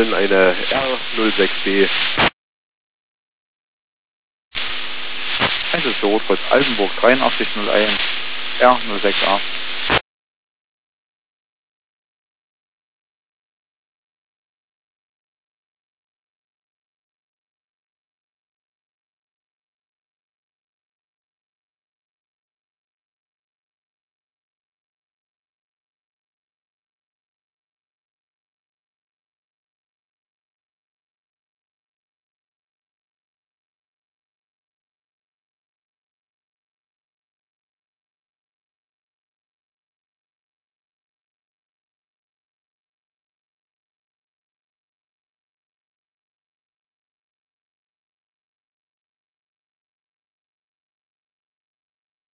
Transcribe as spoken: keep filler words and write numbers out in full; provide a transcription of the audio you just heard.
Köln eine R null sechs B. eins ist für Rotkreuz Altenburg dreiundachtzig null eins, R null sechs A.